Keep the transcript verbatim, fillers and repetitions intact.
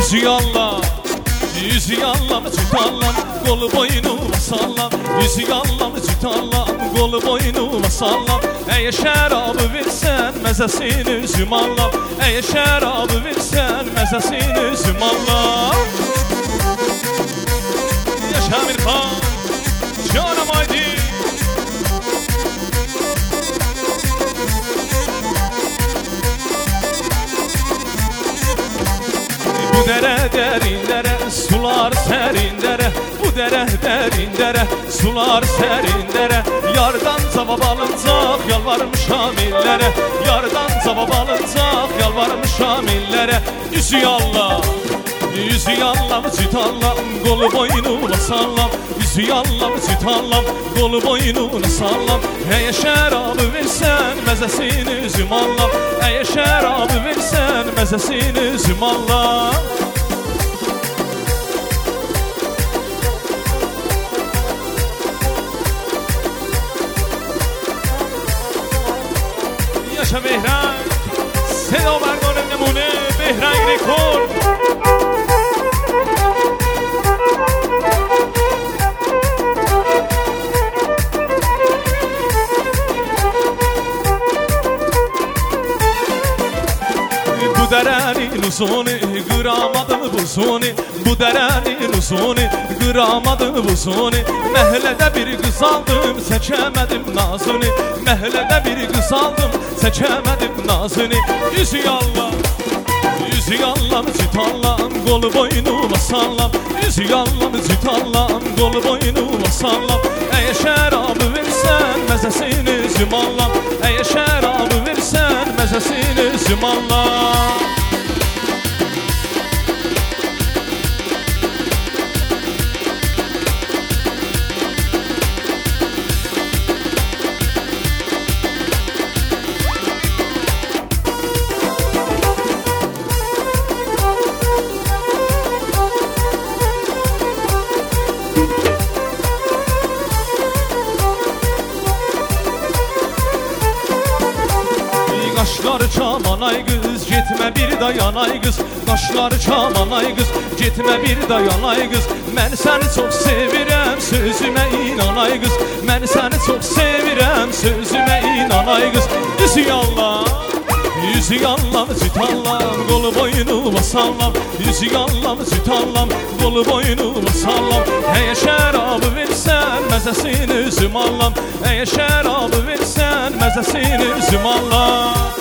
Yüzü yallam, yüzü yallam tutallam, kolu boynuma sallam. Yüzü yallam tutallam, kolu boynuma sallam. Eğer şərabı versən, məzəsini üzüm allam. Eğer şərabı versən, məzəsini üzüm allam. Yaşa Mirfan, canım haydi. Bu dere derin dere, sular serin dere. Bu dere derin dere, sular serin dere. Yardan cavab alınacaq, yalvarmışam illere. Yardan cavab alınacaq, yalvarmışam illere. Yüzü yallam, yüzü yallam tutallam, kolu boynuna sallam. Yüzü yallam tutallam, kolu boynuna sallam. Eğer şərabı versən, məzəsini üzüm allam. Eğer şərabı versən, məzəsini üzüm allam. Yaşa Behrank, Seda Bergan Nemune, Behrank Rekord. Bu derenin uzunu, kıramadım buzunu. Bu derenin uzunu, kıramadım buzunu. Məhəllədə bir qız aldım, çəkəmədim nazını. Məhəllədə bir qız aldım, çəkəmədim nazını. Yüzü yallam, yüzü yallam tutallam, kolu boynuma sallam. Yüzü yallam tutallam, kolu boynuma sallam. Eğer şərabı versən, məzəsini üzüm allam. Eğer şərabı versən, məzəsini üzüm allam. Qaşları çaman ay qız, getmə bir dayan ay qız. Qaşları çaman ay qız, getmə bir dayan ay qız. Mən səni çox sevirəm, sözümə inan ay qız. Mən səni çox sevirəm, sözümə inan ay qız. Yüzü yallam, yüzü yallam tutallam, kolu boynuma sallam. Yüzü yallam tutallam, kolu boynuma sallam. Eğer şərabı versən, məzəsini üzüm allam. Eğer şərabı versən, məzəsini üzüm allam.